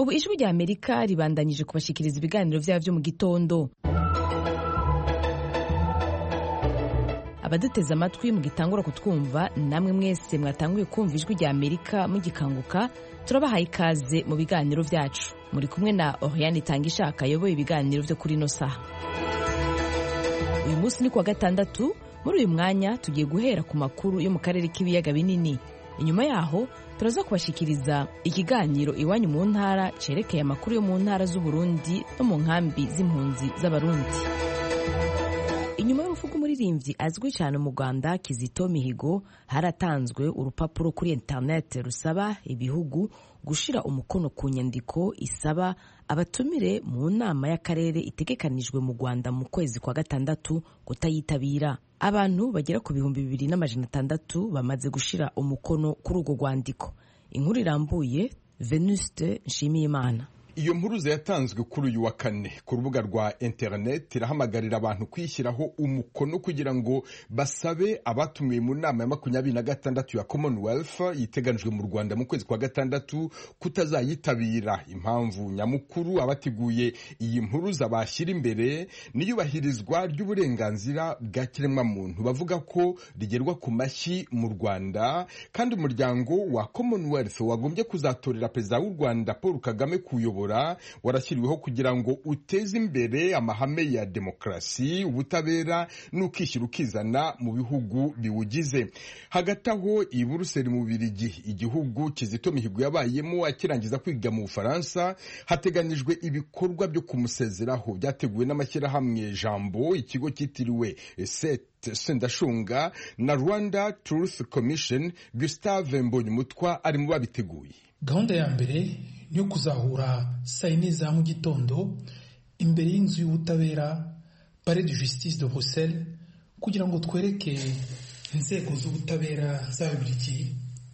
ubu ijwi rya Amerika ribandanyije kubashikiriza ibiganiro vyabo vyo mu gitondo. Abaduteze amatwi mu gitangura kutwumva, namwe mwese mwatanguye kumva ijwi rya Amerika mugikanguka, turabahaye ikaze mu biganiro vyacu. Muri kumwe na Oriane Tangishaka ayoboye ibiganiro vyo kuri no saha. Uyu munsi ni kuwa gatandatu. Muri uyu mwanya tugiye guhera ku makuru yo mu karere k'ibiyaga binini. Inyuma yaho turaza kubashikiriza ikiganiro iwanyu mu ntara cerekeye amakuru yo mu ntara z'u Burundi no mu nkambi z'impunzi z'abarundi. Inyuma y'urupfu rw'umuririmbyi azwi cyane mu Rwanda Kizito Mihigo, haratanzwe urupapuro kuri internet rusaba ibihugu gushira umukono ku nyandiko isaba abatumire mu nama y'akarere itegekanijwe mu Rwanda mu kwezi kwa gatandatu kutayitabira. Abantu bagera ku 2600 bamaze gushira umukono kuri urwo rwandiko. Inkuru irambuye Venuste Nshimiyimana. Iyo mpuruza yatanzwe kuri uyu wa kane ku rubuga rwa internet irahamagarira abantu kwishyiraho umukono kugira ngo basabe abatumiwe mu nama ya 26 ya Commonwealth yiteganijwe mu Rwanda mu kwezi kwa gatandatu kutazayitabira. Impamvu nyamukuru abateguye iyi mpuruza bashyira imbere niyubahirizwa ry'uburenganzira bwa kiremwa muntu, bavuga ko rigerwa ku mashyi mu Rwanda, kandi umuryango wa Commonwealth wagombye kuzatorera perezida w'u Rwanda Paul Kagame kuyobora warashyiriweho kugira ngo uteze imbere amahame ya demokrasi, ubutabera n'ukishyira ukizana mu bihugu biwugize. Hagati aho i Buruseli mu Bubiligi, igihugu Kizito Mihigo yabayemo akirangiza kwiga mu Bufaransa, hateganyijwe ibikorwa byo kumusezeraho byateguwe n'amashyirahamwe Jambo, ikigo cyitiriwe Sendashunga na Rwanda Truth Commission. Gustave Mbonyumutwa ari mu babiteguye. Gahunda ya mbere niyo kuzahura saa 4 za mu gitondo imbere y'inzu y'ubutabera Palais de Justice de Bruxelles, kugira ngo twereke inzego z'ubutabera z'Ababiligi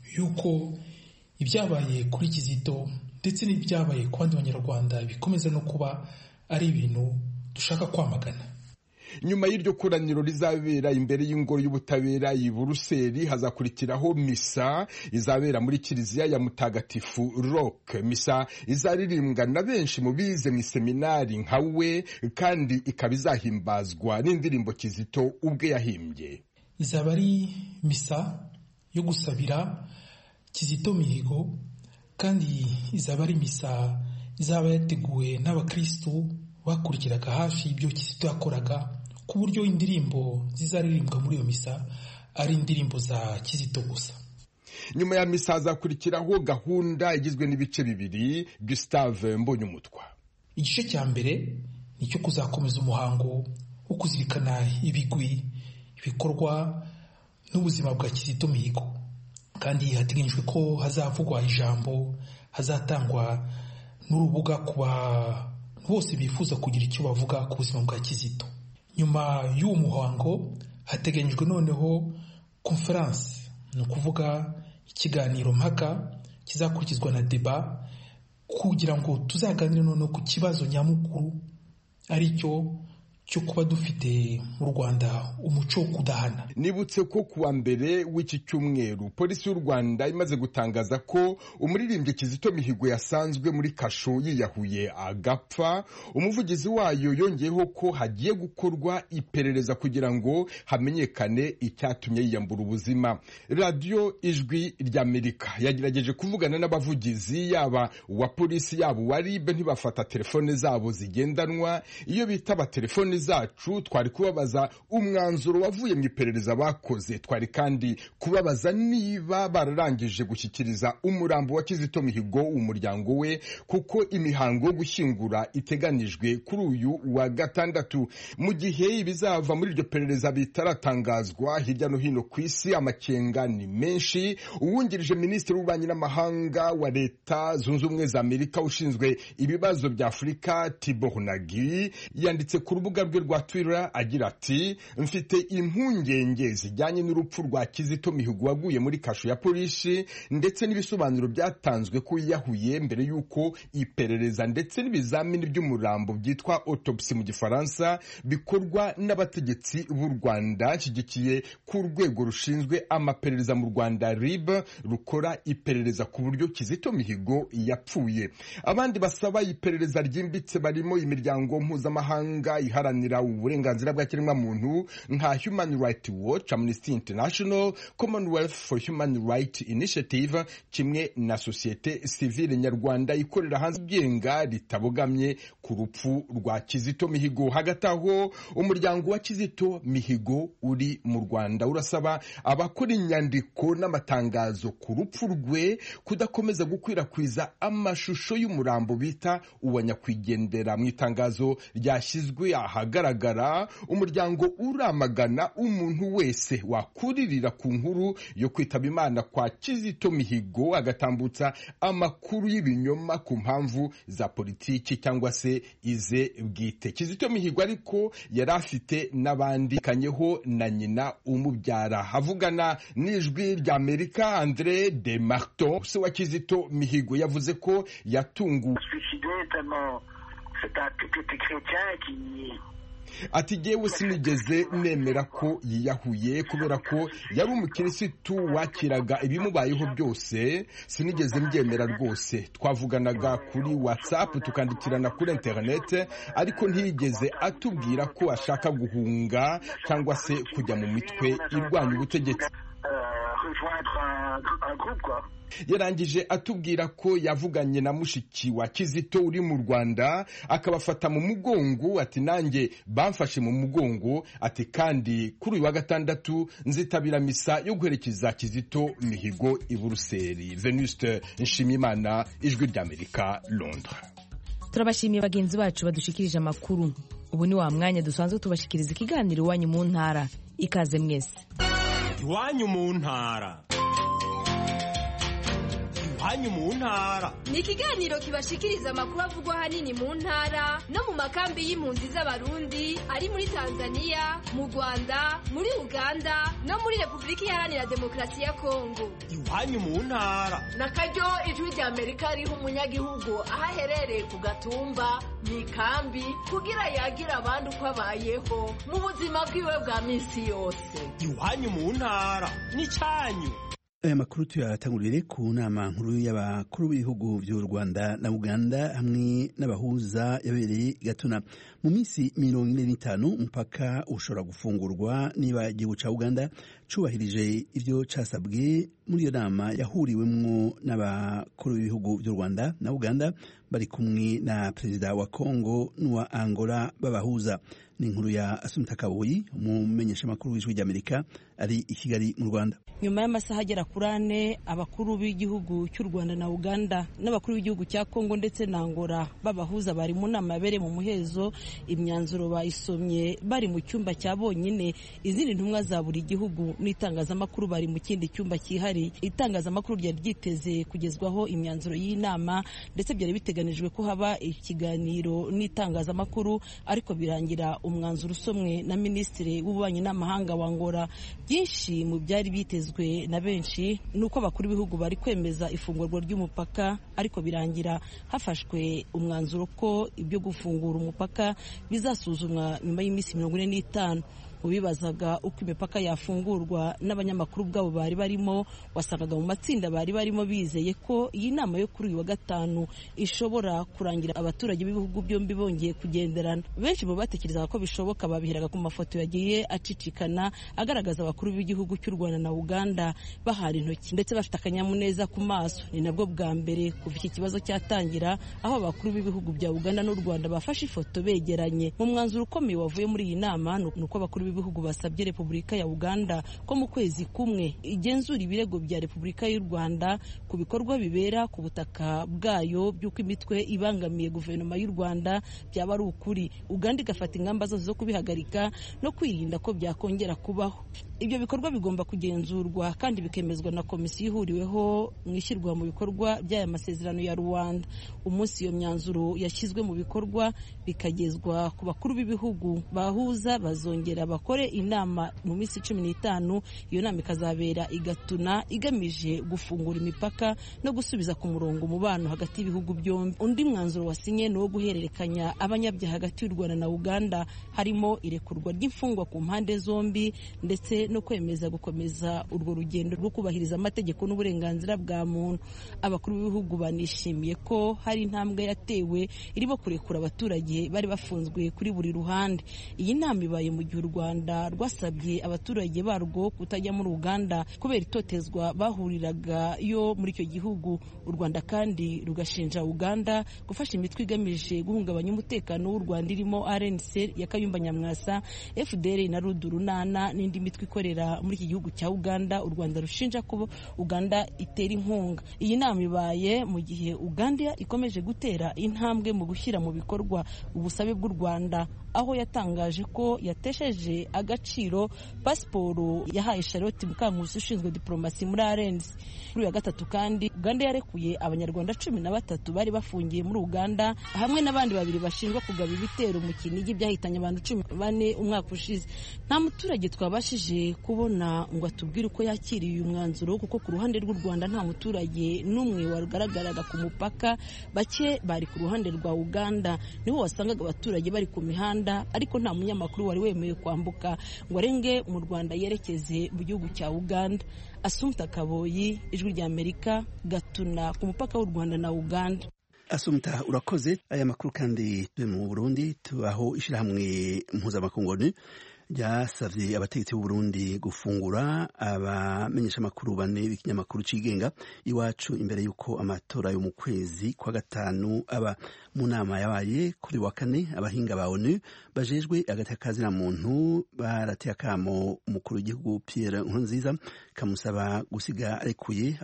yuko ibyabaye kuri Kizito ndetse n'ibyabaye ku bandi banyarwanda bikomeza no kuba ari ibintu dushaka kwamagana. Nyuma y'iryo koraniro rizabera imbere y'ingoro y'ubutabera i Buruseli, hazakurikiraho misa izabera muri kiliziya ya Mutagatifu Roch. Misa izaririmbwa na benshi mu bize mu seminari nkawe, kandi ikaba izahimbazwa n'indirimbo Kizito ubwe yahimbye. Izaba ari misa yo gusabira Kizito Mihigo, kandi izaba ari misa izaba yateguwe n'abakristo bakurikiraga hafi ibyo Kizito yakoraga, ku buryo indirimbo zizaririmbwa muri iyo misa ari indirimbo za Kizito gusa. Nyuma ya misa hazakurikiraho gahunda igizwe n'ibice bibiri. Gustave Mbonyumutwa. Igice cya mbere nicyo kuzakomeza umuhango wo kuzirikana ibigwi, ibikorwa n'ubuzima bwa Kizito Mihigo, kandi hateganyijwe ko hazavugwa ijambo, hazatangwa n'urubuga ku bose bifuza kugira icyo bavuga ku buzima bwa Kizito. Nyuma y'uwo muhango hateganyijwe noneho conference, ni ukuvuga ikiganiro mpaka kizakurikizwa na deba, kugira ngo tuzaganire noneho ku kibazo nyamukuru ari cyo kuba dufite mu Rwanda umuco wo kudahana. Nibutse ko kuwa mbere w'iki cyumweru polisi y'u Rwanda imaze gutangaza ko umuririmbyi Kizito Mihigo yasanzwe muri kasho yiyahuye agapfa. Umuvugizi wayo yongeyeho ko hagiye gukorwa iperereza kugira ngo hamenyekane icyatumye yiyambura ubuzima. Radio Ijwi ry'Amerika yagerageje kuvugana n'abavugizi yaba wa polisi yabo wa RIB, ntibafata telefone zabo zigendanwa. Iyo bitaba telefone zacu twari kubabaza umwanzuro wavuye mu iperereza bakoze, twari kandi kubabaza niba bararangije gushyikiriza umurambo wa Kizito Mihigo umuryango we, kuko imihango yo gushyingura iteganijwe kuri uyu wa gatandatu. Mu gihe ibizava muri iryo perereza bitaratangazwa hirya no hino ku isi, amakenga ni menshi. Uwungirije minisitiri w'ububanyi n'amahanga wa Leta Zunze Ubumwe za Amerika ushinzwe ibibazo bya Afurika, Tibor Nagy, yanditse ku rubuga rubuga rwe rwa Twitter agira ati mfite impungenge zijyanye n'urupfu rwa Kizito Mihigo waguye muri kasho ya polisi ndetse n'ibisobanuro byatanzwe ko yahuye mbere y'uko iperereza ndetse n'ibizamini by'umurambo byitwa autopsy mu gifaransa bikorwa n'abategetsi b'u Rwanda. Nshyigikiye ku rwego rushinzwe amaperereza mu Rwanda RIB rukora iperereza ku buryo Kizito Mihigo yapfuye. Abandi basaba iperereza ryimbitse barimo imiryango mpuzamahanga iharanira uburenganzira bwa kiremwamuntu nka Human Rights Watch, Amnesty International, Commonwealth for Human Rights Initiative kimwe na sosiyete sivile nyarwanda ikorera hanze byenga ritabogamye ku rupfu rwa Kizito Mihigo. Hagati aho umuryango wa Kizito Mihigo uri mu Rwanda urasaba abakora inyandiko n'amatangazo ku rupfu rwe kudakomeza gukwirakwiza amashusho y'umurambo bita uwa nyakwigendera. Mu itangazo ryashyizwe ahagaragara, umuryango uramagana umuntu wese wakuririra ku nkuru yo kwitaba Imana kwa Kizito Mihigo agatambutsa amakuru y'ibinyoma ku mpamvu za politiki cyangwa se ize bwite. Kizito Mihigo ariko yari afite n'abandi kanyeho na nyina umubyara. Havugana n'ijwi rya Amerika, André de Marton se wa Kizito Mihigo yavuze ko yatunguwe ati jyewe sinigeze nemera ko yiyahuye kubera ko yari umukirisitu wakiraga ibimubayeho byose, sinigeze mbyemera rwose. Twavuganaga kuri WhatsApp tukandikirana kuri internet ariko ntiyigeze atubwira ko ashaka guhunga cyangwa se kujya mu mitwe irwanya ubutegetsi. Yarangije atubwira ko yavuganye na mushiki wa Kizito uri mu Rwanda akabafata mu mugongo, ati nanjye bamfashe mu mugongo, ati kandi kuri uyu wa gatandatu nzitabira misa yo guherekeza Kizito Mihigo i Buruseli. Venuste Nshimiyimana, Ijwi ry'Amerika, Londres. Turabashimiye bagenzi bacu badushikirije amakuru. Ubu ni wa mwanya dusanzwe tubashikiriza ikiganiro Iwanyu mu Ntara. Ikaze mwese. Iwanyu mu Ntara. Iwanyu mu Ntara ni ikiganiro kibashikiriza amakuru avugwa hanini mu ntara no mu makambi y'impunzi z'abarundi ari muri Tanzania, mu Rwanda, muri Uganda no muri Repubulika Iharanira Demokarasi ya Kongo. Iwanyu mu Ntara nakaryo Ijwi ry'Amerika riha umunyagihugu aho aherereye ku gatumba mu ikambi kugira yagira abandi uko abayeho mu buzima bwiwe bwa minsi yose. Iwanyu mu Ntara ni cyanyu. Aya makuru tuyatangurire ku nama nkuru y'abakuru b'ibihugu by'u Rwanda na Uganda hamwe n'abahuza yabereye Gatuna. Mu minsi 45 umupaka ushobora gufungurwa niba igihugu ca Uganda cubahirije ivyo casabwe muri iyo nama yahuriwemwo n'abakuru b'ibihugu by'u Rwanda na Uganda bari kumwe na perezida wa Kongo n'uwa Angola babahuza. Ni inkuru ya Asumta Kaboyi, umumenyesha makuru w'Ijwi ry'Amerika ari i Kigali mu Rwanda. Nyuma y'amasaha agera kuri 4 abakuru b'igihugu cy'u Rwanda na Uganda n'abakuru b'igihugu cya Kongo ndetse na Angola babahuza bari mu nama yabereye mu muhezo. Imyanzuro bayisomye bari mu cyumba cya bonyine, izindi ntumwa za buri gihugu n'itangazamakuru bari mu kindi cyumba cyihari. Itangazamakuru ryari ryiteze kugezwaho imyanzuro y'inama ndetse byari biteganijwe ko haba ikiganiro n'itangazamakuru, ariko birangira umwanzuro usomwe na Minisitiri w'Ububanyi n'Amahanga wa Angola. Byinshi mu byari bitezwe na benshi nuko abakuru b'ibihugu bari kwemeza ifungurwa ry'umupaka, ariko birangira hafashwe umwanzuro ko ibyo gufungura umupaka bizasuzumwa nyuma y'iminsi 45. Ubibazaga uko imipaka yafungurwa n'abanyamakuru bwabo bari barimo, wasangaga mu matsinda bari barimo bizeye ko iyi nama yo kuri uyu wa gatanu ishobora kurangira abaturage b'ibihugu byombi bongeye kugenderana. Benshi bo batekerezaga ko bishoboka, babiheraga ku mafoto yagiye acicikana agaragaza abakuru b'igihugu cy'u Rwanda na Uganda bahari intoki ndetse bafite akanyamuneza ku maso. Ni nabwo bwa mbere kuva iki kibazo cyatangira aho abakuru b'ibihugu bya Uganda n'u Rwanda bafashe ifoto begeranye. Mu mwanzuro ukomeye wavuye muri iyi nama nuko abakuru b'ibihugu basabye Repubulika ya Uganda ko mu kwezi kumwe igenzura ibirego bya Repubulika y'u Rwanda ku bikorwa bibera ku butaka bwayo by'uko imitwe ibangamiye guverinoma y'u Rwanda byaba ari ukuri. Uganda igafata ingamba zose zo kubihagarika no kwirinda ko byakongera kubaho. Ibyo bikorwa bigomba kugenzurwa kandi bikemezwa na komisiyo ihuriweho mu ishyirwa mu bikorwa by'aya masezerano ya Rwanda. Umunsi iyo myanzuro yashyizwe mu bikorwa bikagezwa ku bakuru b'ibihugu bahuza bazongera bakore inama mu minsi 15. Iyo nama ikazabera igatuna igamije gufungura imipaka no gusubiza ku murongo umubano hagati y'ibihugu byombi. Undi mwanzuro wasinye ni wo guhererekanya abanyabyaha hagati y'u Rwanda na Uganda, harimo irekurwa ry'imfungwa ku mpande zombi ndetse no kwemeza gukomeza urwo rugendo rwo kubahiriza amategeko n'uburenganzira bwa muntu. Abakuru b'ibihugu banishimiye ko hari intambwe yatewe irimo kurekura abaturage bari bafunzwe kuri buri ruhande. Iyi nama ibaye mu gihe u Rwanda rwasabye abaturage barwo kutajya muri Uganda kubera itotezwa bahuriraga yo muri icyo gihugu. U Rwanda kandi rugashinja Uganda gufasha imitwe igamije guhungabanya umutekano w'u Rwanda irimo RNC ya Kayumba Nyamwasa, FDL na Rudurunana n'indi mitwe ikorera muri iki gihugu cya Uganda. U Rwanda rushinja ko Uganda itera inkunga. Iyi nama ibaye mu gihe Uganda ikomeje gutera intambwe mu gushyira mu bikorwa ubusabe bw'u Rwanda, aho yatangaje ko yatesheje agaciro pasiporo yahaye Charlotte Mukankusi ushinzwe diplomasi muri RNC. Kuri uyu wa gatatu kandi Uganda yarekuye abanyarwanda 13 bari bafungiye muri Uganda hamwe n'abandi 2 bashinjwa kugaba ibitero mu Kinigi byahitanye abantu 14 umwaka ushize. Nta muturage twabashije kubona ngo atubwire uko yakiriye uyu mwanzuro, kuko ku ruhande rw'u Rwanda nta muturage n'umwe wagaragaraga ku mupaka. Bake bari ku ruhande rwa Uganda, niho wasangaga abaturage bari ku mihanda, ariko nta munyamakuru wari wemewe kwambuka ngo arenge mu Rwanda yerekeze mu gihugu cya Uganda. Assumpta Kaboyi, Ijwi rya Amerika, Gatuna ku mupaka w'u Rwanda na Uganda. Assumpta, urakoze. Aya makuru kandi turi mu Burundi, tubaho ishirahamwe mpuzamakungu ryasavye abategetsi b'u Burundi gufungura abamenyesha makuru 4 b'ikinyamakuru cigenga Iwacu imbere yuko amatora yo mu kwezi kwa gatanu aba. Mu nama yabaye kuri wa kane, abahinga ba ONU bajejwe agatakazi na muntu barateye akamo umukuru w'igihugu Pierre Nkurunziza kamusaba gusiga arekuye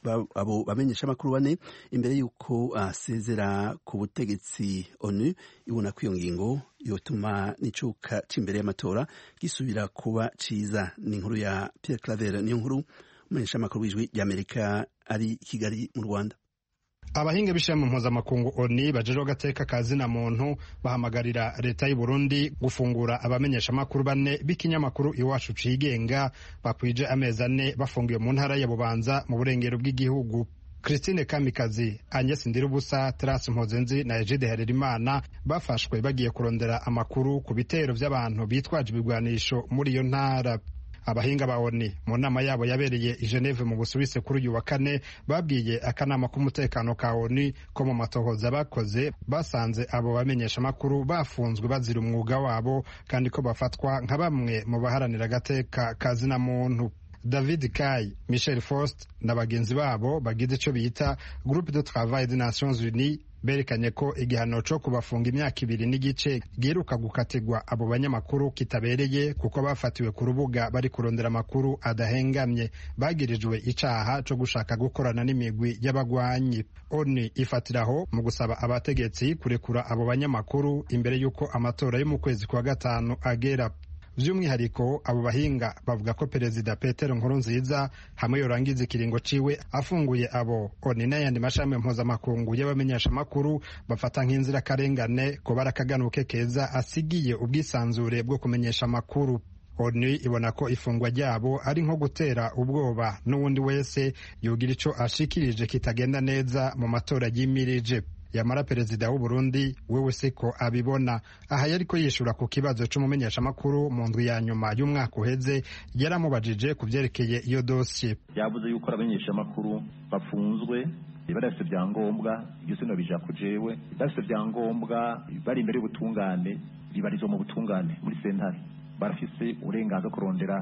abo bamenyesha makuru 4 imbere yuko asezera ku butegetsi. ONU ibona ko iyo ngingo yotuma n'icuka c'imbere y'amatora gisubira kuba ciza. Ni inkuru ya Pierre Claver, niyo nkuru umumenyesha makuru w'Ijwi ry'Amerika ari Kigali mu Rwanda. Abahinga b'ishami mpuzamakungu ONU bajejwe agateka kazi na muntu bahamagarira leta y'u Burundi gufungura abamenyesha makuru 4 b'ikinyamakuru Iwacu cigenga bakwije amezi 4 bafungiwe mu ntara ya Bubanza mu burengero bw'igihugu. Christine Kamikazi, Agnes Ndirubusa, Terence Mpozenzi na Egide Harerimana bafashwe bagiye kurondera amakuru ku bitero by'abantu bitwaje ibigwanisho muri iyo ntara. Abahinga ba ONU mu nama yabo yabereye i Geneve mu Busuwisi kuri uyu wa kane babwiye akanama k'umutekano ka ONU ko mu matohoza bakoze basanze abo bamenyesha makuru bafunzwe bazira umwuga wabo kandi ko bafatwa nka bamwe mu baharanira agateka kazi na muntu. David Kai, Michel Faust na bagenzi babo bagize ico bita Groupe de Travail des Nations Unies berekanye ko igihano cyo kubafunga imyaka 2 n'igice giheruka gukatirwa abo banyamakuru kitabereye, kuko bafatiwe ku rubuga bari kurondera amakuru adahengamye. Bagirijwe icaha cyo gushaka gukorana n'imigwi y'abagwanyi. ONU ifatiraho mu gusaba abategetsi kurekura abo banyamakuru imbere y'uko amatora yo mu kwezi kwa gatanu agera. By'umwihariko abo bahinga bavuga ko Perezida Petero Nkurunziza hamwe yorangiza ikiringo ciwe afunguye abo ONU n'ayandi mashami mpuzamakungu y'abamenyesha makuru bafata nk'inzira karengane ko barakaganuke keza asigiye ubwisanzure bwo kumenyesha amakuru. ONU ibona ko ifungwa ryabo ari nko gutera ubwoba n'uwundi wese yogira ico ashikirije kitagenda neza mu matora yimirije. Yamara Perezida w'u Burundi wewe siko abibona. Aha yariko yishura ku kibazo c'umumenyesha makuru mu ndwi ya nyuma y'umwaka uheze yaramubajije kuvyerekeye iyo dossier. Yavuze yuko abamenyesha makuru bafunzwe barafite byangombwa, ibyo sino bija kujewe, barafite byangombwa bari imbere y'ubutungane, bibarizo mu butungane muri sentare, barafise uburenganzira kurondera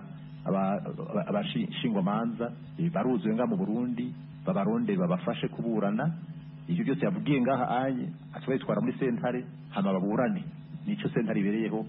abashingwa manza baruzuye nga mu Burundi babaronde babafashe kuburana. Icyo byose yavugiye ngaha anye atwaye twara muri sentare hama baburane. Nico sentare ibereyeho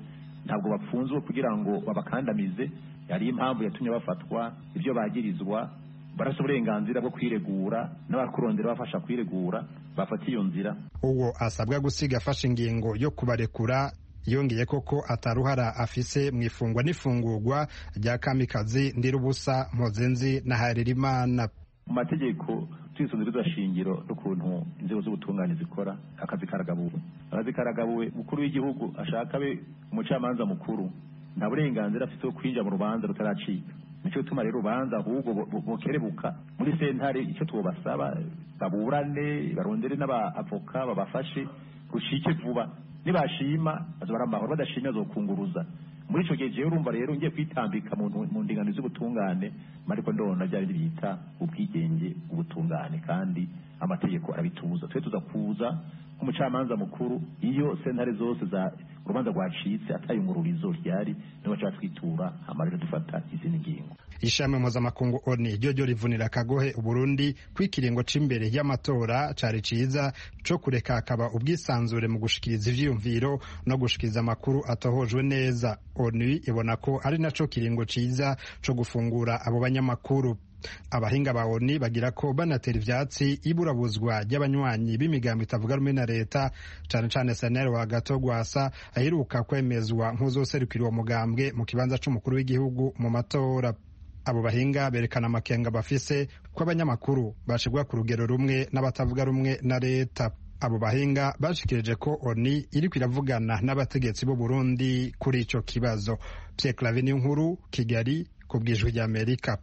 ntabwo bapfunzwe kugira ngo babakandamize, yari impamvu yatumye bafatwa, ibyo bagirizwa barasa uburenganzira bwo kwiregura, n'abakurondera bafasha kwiregura bafata iyo nzira. Uwo asabwa gusiga afashe ingingo yo kubarekura, yongeye koko ataruhara afise mu ifungwa n'ifungurwa rya Kamikazi Ndirubusa, Mpozenzi na Harerimana. Mu mategeko twisunze bizashingiro n'ukuntu inzego z'ubutungane zikora, akazi karagabuwe mukuru w'igihugu ashaka be umucamanza mukuru nta burenganzira afite bwo kwinjira mu rubanza rutaracika. Nico gituma rero urubanza ahubwo bokerebuka muri sentare, icyo tubasaba baburane, barondere n'abavoka babafashe rushike vuba, nibashima bazobara amahoro, badashimye azokunguruza. Muri ico gihe jewe urumva rero ngiye kwitambika mu ndingano z'ubutungane, mariko ndona byari bita ubwigenge ubutungane, kandi amategeko arabituza. Twe tuza kuza nk'umucamanza mukuru iyo sentare zose za urubanza rwacitse atayungururizo ryari, niho baca twitura amarero dufata izindi ngingo. Ishami mpuzamakungu ONU ryo rivunira akagohe Uburundi kw'ikiringo c'imbere y'amatora cari ciza co kureka akaba ubwisanzure mu gushikiriza ivyiyumviro no gushikiriza amakuru atohojwe neza. ONU ibona ko ari naco kiringo ciza co gufungura abo banyamakuru. Abahinga ba ONU bagira ko banatera ivyatsi iburabuzwa ry'abanywanyi b'imigambo itavuga rumwe na leta, cane cane Sanel wa Gatogwasa aheruka kwemezwa nk'uzoserukira uwo mugambwe mu kibanza c'umukuru w'igihugu mu matora. Abo bahinga berekana amakenga bafise ko abanyamakuru bashirwa ku rugero rumwe n'abatavuga rumwe na leta. Abo bahinga bashikirije ko ONU iriko iravugana n'abategetsi b'u Burundi kuri ico kibazo. Pierre Claver Niyonkuru, Kigali, ku bw'Ijwi ry'Amerika.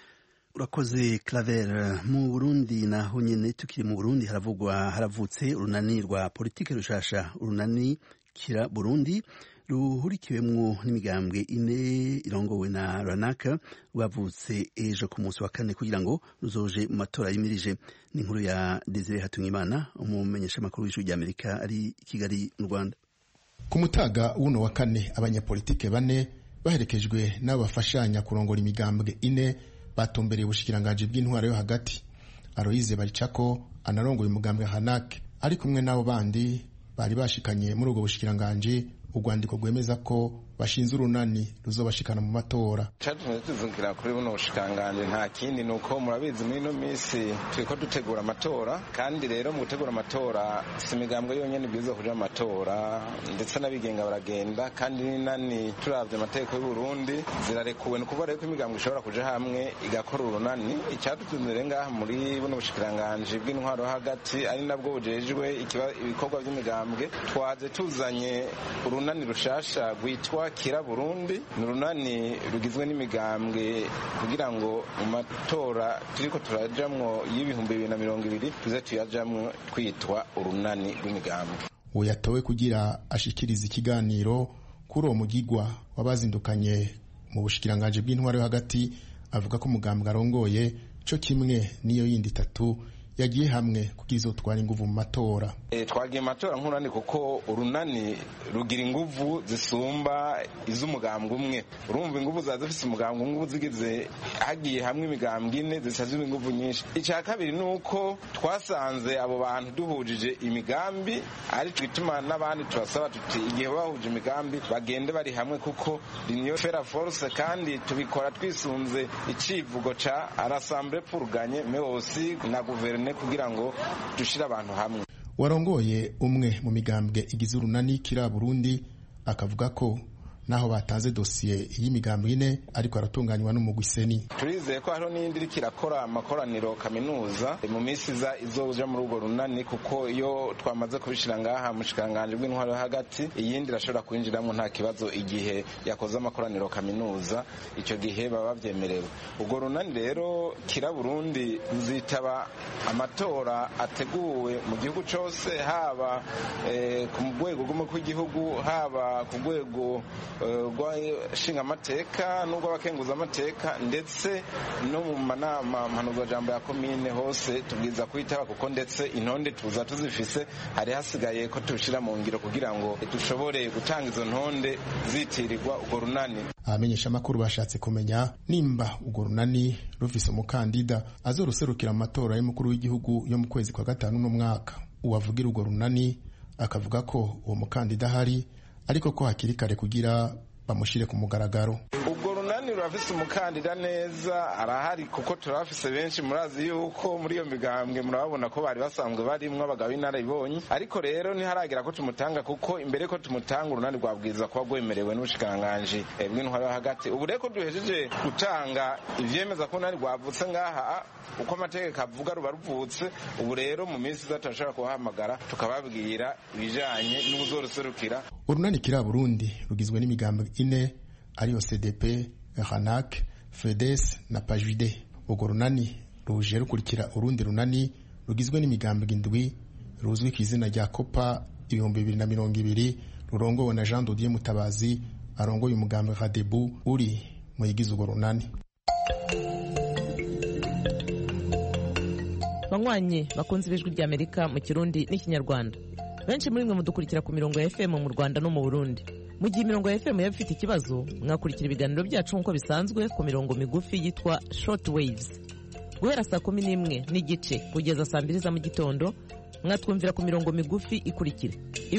Urakoze Claver. Mu Burundi naho nyene tukiri mu Burundi haravutse urunani rwa politike rushasha, urunani Kira Burundi ruhurikiwemwo n'imigambwe ine irongowe na Ranaka, rwavutse ejo ku munsi wa kane kugira ngo ruzoje mu matora yimirije. Ni inkuru ya Desire Hatungimana, umumenyesha makuru w'Ijwi ry'Amerika ari i Kigali mu Rwanda. Ku mutaga w'uno wa kane abanyapolitike bane baherekejwe n'abafashanya kurongora imigambwe ine batumbereye ubushikiranganje bw'intwaro yo hagati. Aloise Baricako anarongoye umugambwe Hanake ari kumwe n'abo bandi bari bashikanye muri ubwo bushikiranganje urwandiko rwemeza ko bashinze urunani ruzobashikana mu matora. Cyatumye tuzungira kuri buno bushikanganje nta kindi nuko murabizi muri no misi turiko dutegura amatora, kandi rero mu gutegura amatora si imigambwe yonyene bizo kuja amatora, ndetse n'abigenga baragenda, kandi nani turavye amategeko y'u Burundi zirarekuwe, no kuvuga rero ko imigambwe ishobora kuja hamwe igakora urunani. Icyadutumye ngaha muri buno bushikiranganje bw'intwaro hagati ari nabwo bujejwe ibikorwa by'imigambwe, twaze tuzanye urunani rushasha rwitwa Kira Burundi. Ni urunani rugizwe n'imigambwe kugira ngo mu matora turiko turajamwo y'ibihumbi 2020 tuze tuyajamwo twitwa urunani rw'imigambwe. Uwo yatowe kugira ashikiriza ikiganiro kuri uwo mugigwa wabazindukanye mu bushikiranganje bw'intwaro yo hagati, avuga ko umugambwe arongoye co kimwe niyo yindi itatu yagiye hamwe kugira izotwara inguvu mu matora. Twagiye matora nk'urunani kuko urunani rugira inguvu zisumba iz'umugambwe umwe. Urumva inguvu zazifise umugambwe umwe zigize hagiye hamwe imigambwe ine zisazwe inguvu nyinshi. Icya kabiri nuko twasanze abo bantu duhujije imigambi, ari twituma n'abandi tubasaba tuti igihe bahuje imigambi bagende bari hamwe kuko l'union fait la force, kandi tubikora twisunze icivugo ca Rassemble pour gagner mais aussi na gouverner kugira ngo dushira abantu hamwe. Warongoye umwe mu migambwe igize urunani Kira Burundi akavuga ko naho batanze dosiye y'imigambwe ine ariko aratunganywa n'umugwi Seni. Turizeye ko hariho n'indi iriko irakora amakoraniro kaminuza mu minsi iza izoja muri urwo runani, kuko iyo twamaze kubishira ngaha mu shikanganje bw'intwaro hagati iyindi irashobora kwinjiramo nta kibazo igihe yakoze amakoraniro kaminuza, ico gihe baba bavyemerewe. Urwo runani rero Kira Burundi ruzitaba amatora ateguwe mu gihugu cose, haba ku rwego rw'umukuru w'igihugu, haba ku rwego rw'ashinga amateka n'urw'abakenguza amateka, ndetse no mu manama mpanuzwajambo ya komine hose tubwiza kwitaba, kuko ndetse intonde tuza tuzifise, hari hasigaye ko tushira mu ngiro kugira ngo dushobore gutanga izo ntonde zitirirwa urwo runani. Abamenyesha makuru bashatse kumenya nimba urwo runani rufise umukandida azoruserukira mu matora y'umukuru w'igihugu yo mu kwezi kwa gatanu no mwaka. Uwavugira urwo runani akavuga ko uwo mukandida hari ariko ko hakiri kare kugira bamushire ku mugaragaro. Ubwo runani rurafise umukandida neza arahari kuko turafise benshi, murazi yuko muri iyo migambwe murabona ko bari basanzwe barimwo abagabo b'inararibonye, ariko rero ntiharagira ko tumutanga kuko imbere ko tumutanga urunani rwabwiza kuba rwemerewe n'ubushikiranganji bw'intwaro hagati. Ubu rero ko duhejeje gutanga ivyemeza ko urunani rwavutse ngaha uko amategeko avuga ruba ruvutse, ubu rero mu minsi iza turashobora kubahamagara tukababwira ibijanye n'ubuzoruserukira. Urunani kira Burundi rugizwe n'imigambwe ine ariyo CDP, RANAC, FEDES na PAJUDE. Urwo runani ruje rukurikira urundi runani rugizwe n'imigambwe indwi ruzwi ku izina rya COPA 2020 rurongowe na Jean Dodier Mutabazi arongoye umugambwe RADEBU uri mu yigize urwo runani. Banywanyi bakunze ibijwi rya Amerika mu Kirundi n'Ikinyarwanda, benshi muri mwe mudukurikira ku mirongo ya FM mu Rwanda no mu Burundi. Mu gihe imirongo ya FM yaba ifite ikibazo, mwakurikira ibiganiro byacu nk'uko bisanzwe ku mirongo migufi yitwa short waves. Guhera saa 11 n'igice kugeza saa 2 za mu gitondo, mwatwumvira ku mirongo migufi ikurikira: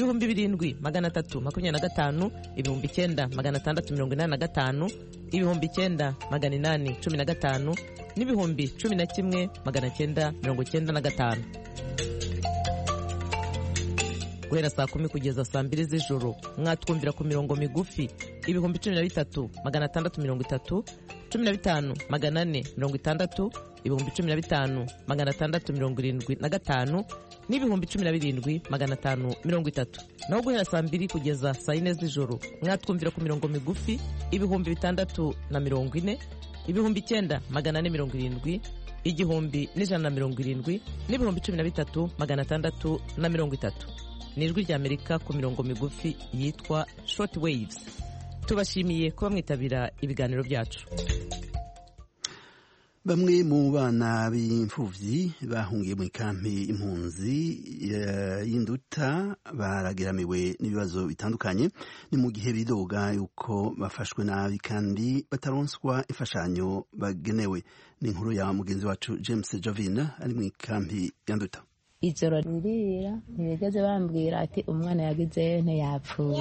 7325, 9685, 9815 n'ibihumbi 11,995. Guhera saa 10 kugeza saa 2 z'ijoro mwatwumvira ku mirongo migufi 13,630, 15,460, 15,675 n'ibihumbi 17,530. Naho guhera saa 2 kugeza saa 4 z'ijoro mwatwumvira ku mirongo migufi 640, 9,470, 1,170 n'ibihumbi 13,630. Nijwi rya Amerika ku mirongo migufi yitwa short waves. Tubashimiye kuba mwitabira ibiganiro byacu. Bamwe mu bana b'imfuvyi bahungiye mu kampi impunzi y'Induta barageramiwe n'ibibazo bitandukanye, ni mu gihe bidoga yuko bafashwe nabi kandi bataronswa imfashanyo bagenewe. Ni inkuru ya mugenzi wacu James Jovina ari mu kampi y'Induta. Ijoro ririra ntibigeze bambwira ati umwana yagize yapfuye,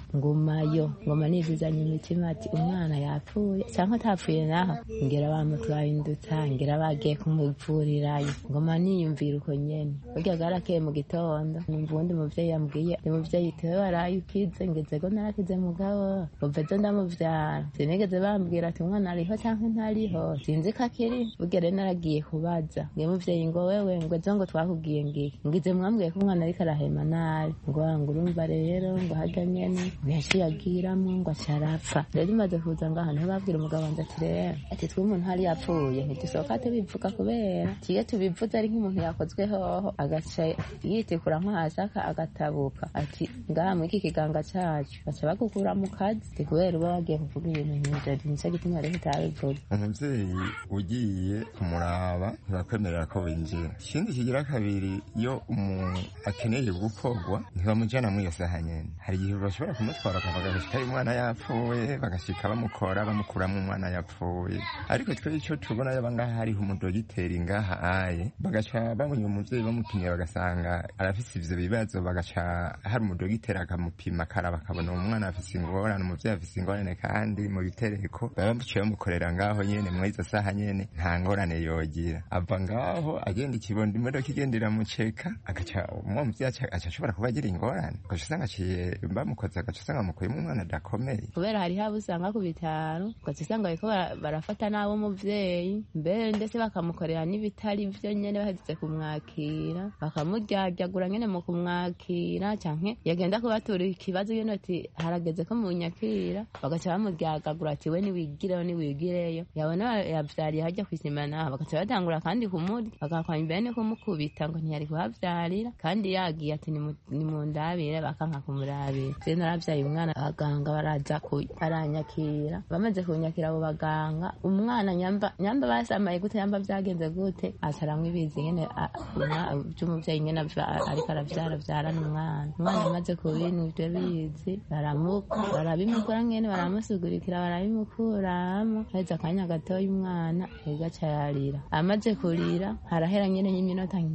ngoma nizizanye imitima ati umwana yapfuye cyangwa atapfuye naho ngera bamutwaye Induta, ngera bagiye kumuvurirayo, ngoma niyumvira uko nyene. Burya garakeye mu gitondo numva undi muvyeyi yambwiye, ni muvyeyi tewe waraye ukize, ngeze go narakize mugabo uvezo ndamuvyara. Sinigeze bambwira ati umwana ariho cyangwa ntariho, sinzi ko akiri. Burya rero naragiye kubaza nge muvyeyi ngo wewe ngwezo ngo twakubwiye ngize mwambwiye ko umwana ariko arahema nabi, ngo urumva rero ngo harya nyene yaciye agiramo ngo acarapfa. Rero imaze kuza ngaha niho babwira umugabo wanje ati rero ati twe umuntu hari yapfuye ntidusohoka tubivuga kubera kiye tubivuze ari nk'umuntu yakozwe hoho agaca yitikura nko hasi agatabuka ati ngaha mu iki kiganga cacu baca bagukura mu kazi kubera uba wagiye kuvuga ibintu nk'ivyo. Nico gituma rero utabivuga. Umuvyeyi ugiye kumuraba ntibakwemerera ko winjira. Ikindi kigira kabiri, iyo umuntu akeneye gukorwa ntibamujyana muri iyo saha nyene. Hari igihe bashobora kumutwara bakavuga bashika umwana yapfuye, bagashika bamukuramo umwana yapfuye. Ariko twe icyo tubona yaba ngaha hariho umudogiteri ngaha aye, bagaca babonye umuvyeyi bamupimye bagasanga arafise ivyo bibazo, bagaca hari umudogiteri akamupima akaraba akabona umwana afise ingorane, umuvyeyi afise ingorane, kandi mu bitereko baba baciye bamukorera ngaho nyene muri izo saha nyene nta ngorane yogira. Ava ngaho agenda ikibondo imodoka igendera muceka agaca umuvyeyi ashobora kuba agira ingorane, ugaca usanga aciye bamukoze, agaca usanga amukuyemo umwana adakomeye. Kubera hari haba usanga ku bitaro ugaca usanga bariko barafata nabo umuvyeyi mbere ndetse bakamukorera n'ibitari vyo nyene bahejeje kumwakira, bakamuryagagura nyene mu kumwakira, canke yagenda kubatura ikibazo nyene ati harageze ko munyakira, bagaca bamuryagagura ati we niwigireyo, yabona yavyariye hajya kwisima naho bagaca batangura kandi kumurya, bagakwanya imbere kumukubita ngo ntiyari kuhavyarira, kandi yagiye ati nimundabire, bakanka kumurabira. Je naravyaye umwana, abaganga baraza aranyakira, bamaze kunyakira abo baganga, umwana nyamba basamaye gute, nyamba vyagenze gute, acaramwe ibizi nyene by'umuvyeyi nyene ariko aravyara n'umwana. Umwana amaze kubintu ivyo bizi barabimukura nyene, baramusugurikira barabimukuramo, heza akanya gatoya umwana agaca yarira. Amaze kurira harahera nyene y'iminota nk'itanu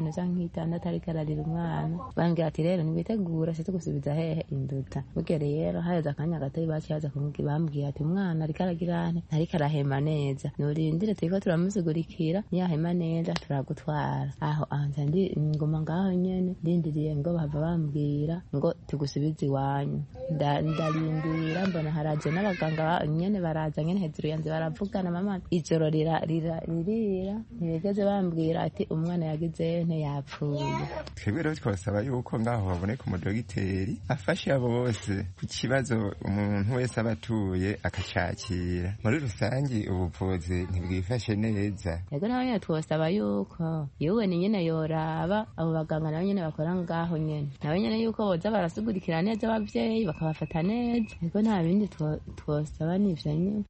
nk'itanu cyangwa nk'itandatu ariko ararira umwana bambwira ati rero ntiwitegura se tugusubiza hehe induta burya rero haheze akanya gatari bakihaza bambwira ati umwana ariko aragira ane ntariko arahema neza nurindire turiko turamusigurikira niyahema neza turagutwara aho anza ndi ngoma ngaho nyene ndindiriye ngo bava bambwira ngo tugusubize iwanyu ndarindira mbona haraje n'abaganga nyene baraza nyene hejuru yanze baravugana mama ijoro ririra ntibigeze bambwira ati umwana yagize yapfuye. Twebwe rero twasaba yuko ngaho haboneka umudogiteri afashe abo bose ku kibazo umuntu wese aba atuye akacakira muri rusange ubuvuzi ntibwifashe neza. Yego naho nyene twasaba yuko yewe ni nyene yoraba abo baganga nabo nyene bakora ngaho nyene nabo nyene yuko boza barasigurikira neza abavyeyi bakabafata neza. Yego nta bindi twasaba n'ivyo nyene.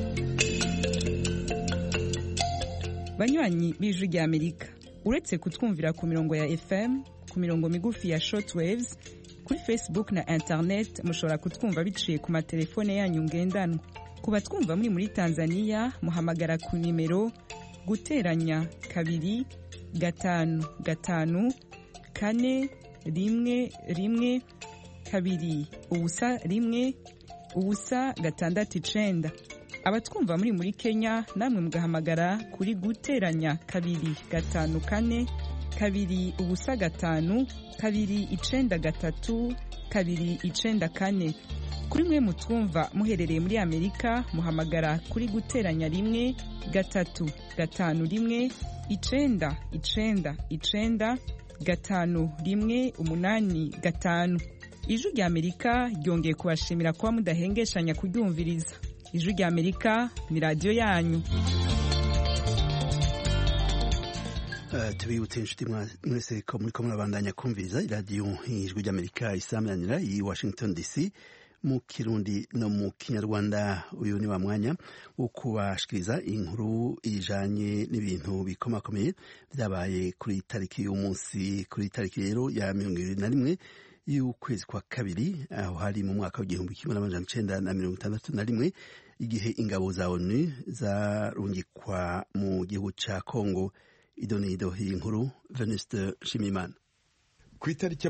Banywanyi b'Ijwi ry'Amerika uretse kutwumvira ku mirongo ya FM ku mirongo migufi ya shortwaves kuri Facebook na internet mushobora kutwumva biciye ku matelefone yanyu ngendanwa. Ku batwumva muri Tanzania muhamagara ku nimero guteranya 2 5 5 4 1 1 2 ubusa 1 ubusa 6 abatwumva muri Kenya namwe mugahamagara kuri guteranya 2 5 4 2 ubusa 5 2 93 2 94. Kuri mwe mutwumva muherereye muri Amerika muhamagara kuri guteranya 1 3 5 1 9 9 9 5 1 8 5. Ijwi ry'Amerika ryongeye kubashimira kuba mudahengeshanya kuryumviriza. Ijwi ry'Amerika ni radio yanyu. Tubibutse inshuti mwese ko muri komuna bandanya kumviriza radio Ijwi ry'Amerika isamanira i Washington DC mu Kirundi no mu Kinyarwanda. Uyu ni wa mwanya wo kubashikiriza inkuru ijanye n'ibintu bikomakomeye byabaye kuri tariki y'umunsi kuri tariki rero ya 21 y'ukwezi kwa kabiri aho hari mu mwaka w'igihumbi kimwe n'amajana 1961 igihe ingabo za ONU zarungikwa mu gihugu ca Congo. Idonido y'inkuru Venuste Shimimana. Ku itariki ya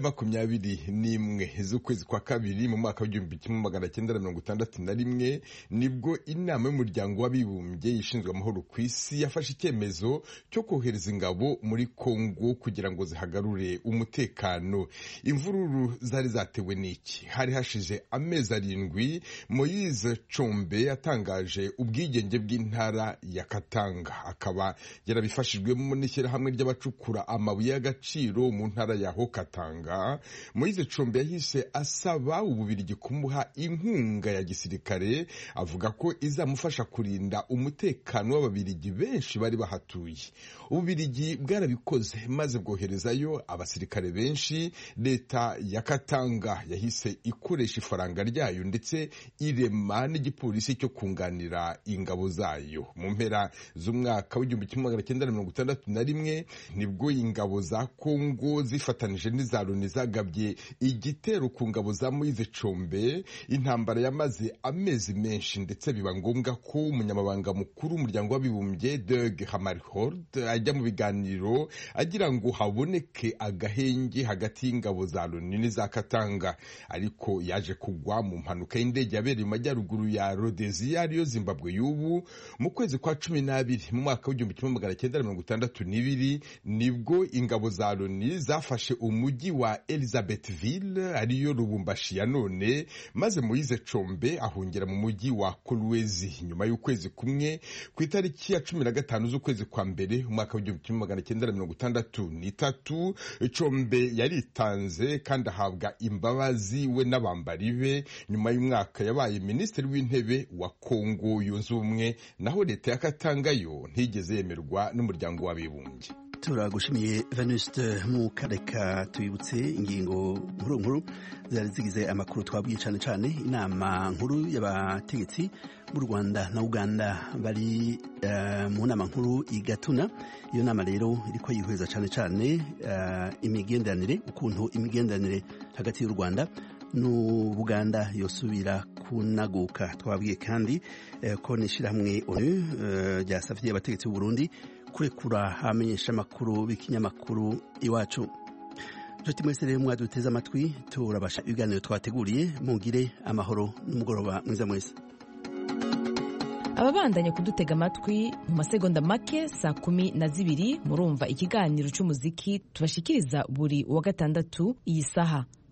21 z'ukwezi kwa kabiri mu mwaka w'igihumbi kimwe magana cyenda mirongo itandatu na rimwe nibwo inama y'umuryango w'abibumbye ishinzwe amahoro ku isi yafashe icyemezo cyo kohereza ingabo muri Kongo kugira ngo zihagarure umutekano. Imvururu zari zatewe n'iki? Hari hashije amezi 7 Moise Chombe atangaje ubwigenge bw'intara ya Katanga, akaba yarabifashijwemo n'ishyirahamwe ry'abacukura amabuye y'agaciro mu ntara ya Katanga. Moise Chombe yahise asaba Ububirigi kumuha inkunga ya gisirikare, avuga ko izamufasha kurinda umutekano w'Ababirigi benshi bari bahatuye. Ububirigi bwarabikoze maze bwoherezayo abasirikare benshi. Leta ya Katanga yahise ikoresha ifaranga ryayo ndetse irema n'igipolisi cyo kunganira ingabo zayo. Mu mpera z'umwaka w'igihumbi kimwe magana cyenda mirongo itandatu na rimwe nibwo ingabo za Kongo zifatanije n'iza Loni zagabye igitero ku ngabo za Moise Chombe. Intambara yamaze amezi menshi ndetse biba ngombwa ko umunyamabanga mukuru w'umuryango w'abibumbye Dag Hammarskjöld ajya mu biganiro agira ngo haboneke agahenge hagati y'ingabo za Loni n'iza Katanga, ariko yaje kugwa mu mpanuka y'indege yabereye mu majyaruguru ya Rhodesia ariyo Zimbabwe y'ubu mu kwezi kwa 12 mu mwaka w'igihumbi kimwe magana cyenda mirongo itandatu n'ibiri. Nibwo ingabo za Loni zafashe umujyi wa Elizabethville ariyo Lubumbashi ya none, maze Moise Chombe ahungira mu mujyi wa Kolwezi. Nyuma y'ukwezi kumwe ku itariki ya 15 z'ukwezi kwa mbere umwaka w'igihumbi kimwe magana cyenda mirongo itandatu n'itatu, Chombe yaritanze kandi ahabwa imbabazi we n'abambari be. Nyuma y'umwaka yabaye minisitiri w'intebe wa Kongo yunze ubumwe, naho leta ya Katanga yo ntigeze yemerwa n'umuryango w'abibumbye. Turagushimiye Venuste Mukareka. Twibutse ingingo nkuru zari zigize amakuru twabwiye cyane inama nkuru y'abategetsi mu Rwanda na Uganda bari mu nama nkuru igatuna. Iyo nama rero iriko yihweza cyane imigenderanire, ukuntu imigenderanire hagati y'u Rwanda n'Ubuganda yosubira kunaguka. Twabwiye kandi ko n'ishyirahamwe ONU ryasavye abategetsi b'u Burundi kurekura abamenyesha amakuru b'ikinyamakuru Iwacu. Nshuti mwese rero mwaduteze amatwi, turabasha ibiganiro twateguriye, mugire amahoro n'umugoroba mwiza mwese. Ababandanya kudutega amatwi mu masegonda make 12:00 murumva ikiganiro cy'umuziki tubashikiriza buri wa gatandatu iyi saha.